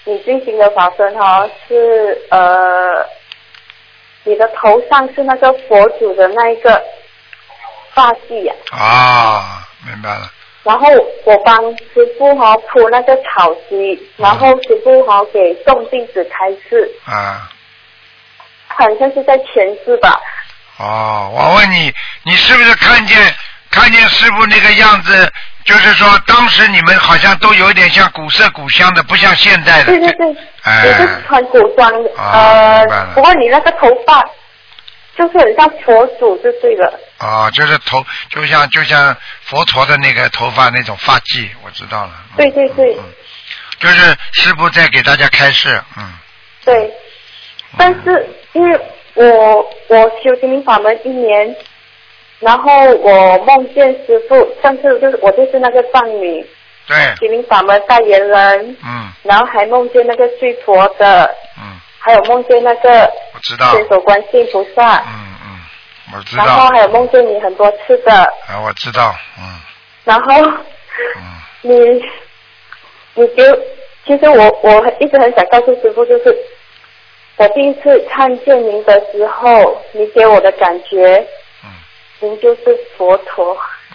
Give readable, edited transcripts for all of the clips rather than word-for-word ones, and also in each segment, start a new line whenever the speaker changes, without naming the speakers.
你进行的法身是你的头上是那个佛祖的那一个发髻呀。
啊，明白了。
然后我帮师父铺那个草席，然后师父给众弟子开示。
啊。
好像是在前世吧。
哦，我问你，你是不是看见师父那个样子？就是说，当时你们好像都有一点像古色古香的，不像现在的。
对对对，也是穿古装的。不过你那个头发就是很像佛祖就对了。
就是就像佛陀的那个头发那种发髻，我知道了。
对对对。
就是师父在给大家开示，
对，但是因为我修心灵法门1年。然后我梦见师父，上次我就是那个藏女，
对，
心灵法门代言人，然后还梦见那个睡佛的，还有梦见那个
我知道
千手观世音菩萨，
我知道，
然后还有梦见你很多次的，
我知道，
然后你其实我一直很想告诉师父，就是我第一次看见您的时候，你给我的感觉。您就是佛陀。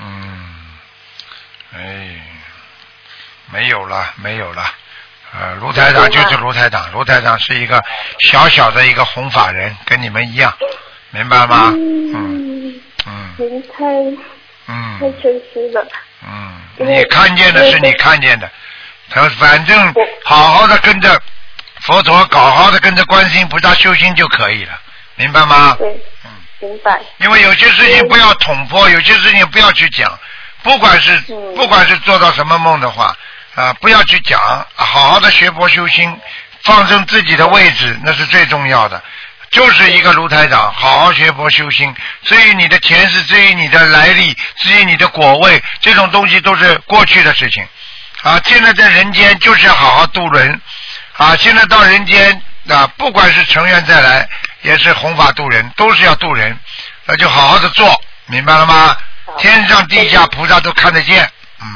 没有了。卢台长就是卢台长，卢台长是一个小小的一个弘法人，跟你们一样，明白吗？
您太谦虚了。
你看见的是你看见的，反正好好的跟着佛陀，好好的跟着观世音菩萨修心就可以了，明白吗？
对。明白。
因为有些事情不要捅破，有些事情不要去讲，不管是做到什么梦的话不要去讲，好好的学佛修心，放正自己的位置，那是最重要的。就是一个卢台长，好好学佛修心。至于你的前世，至于你的来历，至于你的果位，这种东西都是过去的事情现在在人间就是要好好度人现在到人间不管是成愿再来，也是弘法度人，都是要度人，那就好好的做，明白了吗？天上地下菩萨都看得见。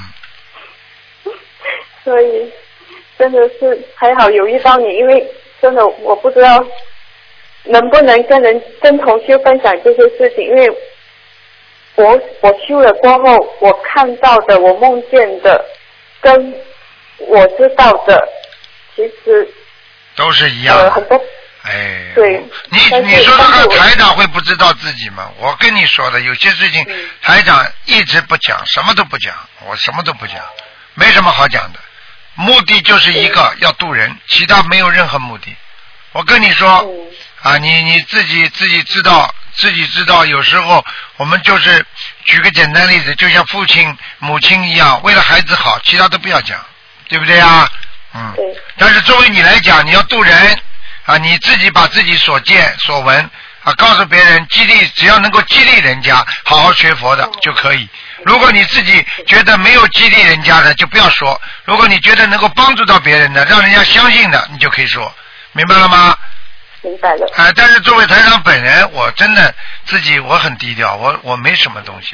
所以真的是还好有遇到你，因为真的我不知道能不能跟同修分享这些事情，因为我修了过后，我看到的，我梦见的，跟我知道的，其实
都是一样的。
很多。对。
你说这个台长会不知道自己吗？我跟你说的，有些事情台长一直不讲，什么都不讲，我什么都不讲，没什么好讲的。目的就是一个要度人，其他没有任何目的。我跟你说你自己知道，有时候我们就是举个简单例子，就像父亲母亲一样，为了孩子好，其他都不要讲，对不对啊？但是作为你来讲，你要度人你自己把自己所见所闻告诉别人，激励，只要能够激励人家好好学佛的就可以。如果你自己觉得没有激励人家的，就不要说。如果你觉得能够帮助到别人的，让人家相信的，你就可以说，明白了吗？
明白了。
但是作为台长本人，我真的我很低调，我没什么东西。